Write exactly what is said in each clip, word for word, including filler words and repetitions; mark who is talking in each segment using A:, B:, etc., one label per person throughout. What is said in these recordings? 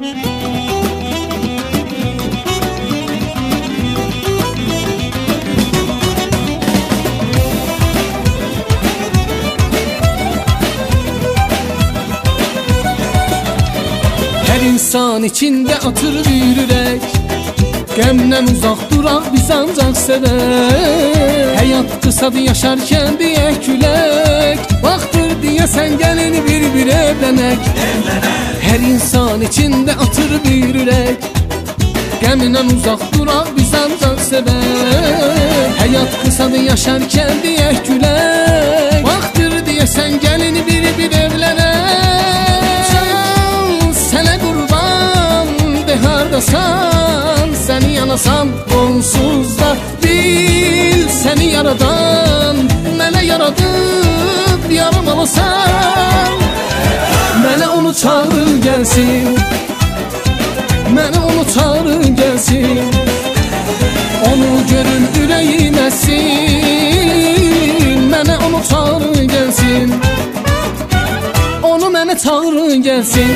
A: Her insan içinde atır bir yürek, gemden uzak duran biz ancak sever. Hayat kısadır yaşarken diye külek, vaktır diye sen gelin bir bir evlenek. Her insan içinde atır bir yürek, gemden uzak duran biz ancak sever. Hayat kısadır yaşarken diye külek, vaktır diye sen gelin bir bir evlenek. Sene kurban de hardasan, seni yanasam onsuz da bil. Seni yaradan mene yaradıp yarım alasan, mene onu çağır gelsin, mene onu çağır gelsin. Onu görün yüreğim etsin, mene onu çağır gelsin. Onu mene çağır gelsin.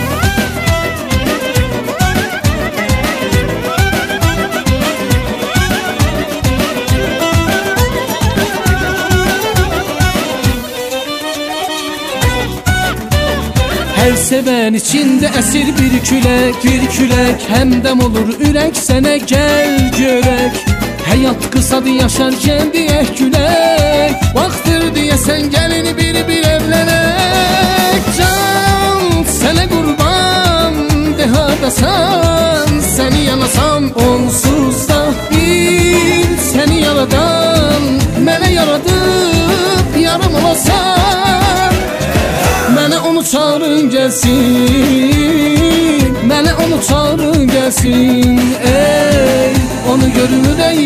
A: Her seven içinde esir bir külek, bir külek hemdem olur ürek, sene gel görek. Hayat kısadır yaşarken diye külek, vaktır diye sen gelin bir bir evlenek. Can sene kurban de hardasan, seni yanasam onsuz da bil. Seni yaradan mene yaradıp yarım olasan, mene onu çağırın gelsin, mene onu çağırın gelsin. Ey onu görür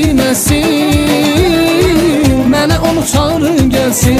A: değmesin, mene onu çağırın gelsin.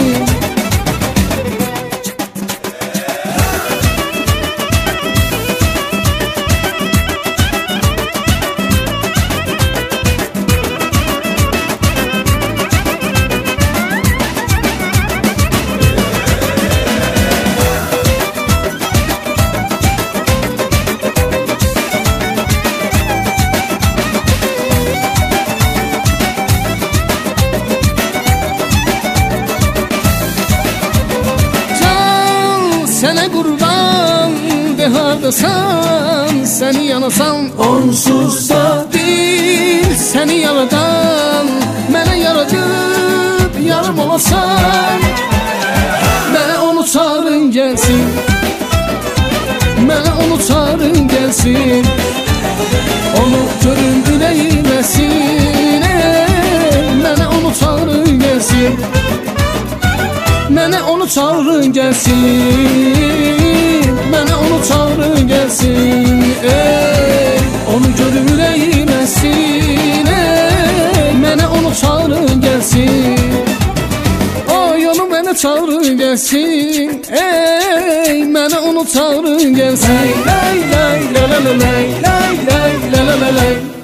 A: Sene kurban de hardasan, seni yanasam onsuz da bil. Seni yaradan mene yaradıp yarım olasan, mene onu çağırın gelsin, mene onu çağırın gelsin. Onu görün yüreğimesin, mene onu çağırın gelsin. Mene onu çağırın gelsin, mene onu çağırın gelsin. Ey onu görür yüreğim etsin, ey mene onu çağırın gelsin. Oy onu mene çağırın gelsin, ey mene onu çağırın gelsin. Lay lay la la la lay, lay lay la la la lay.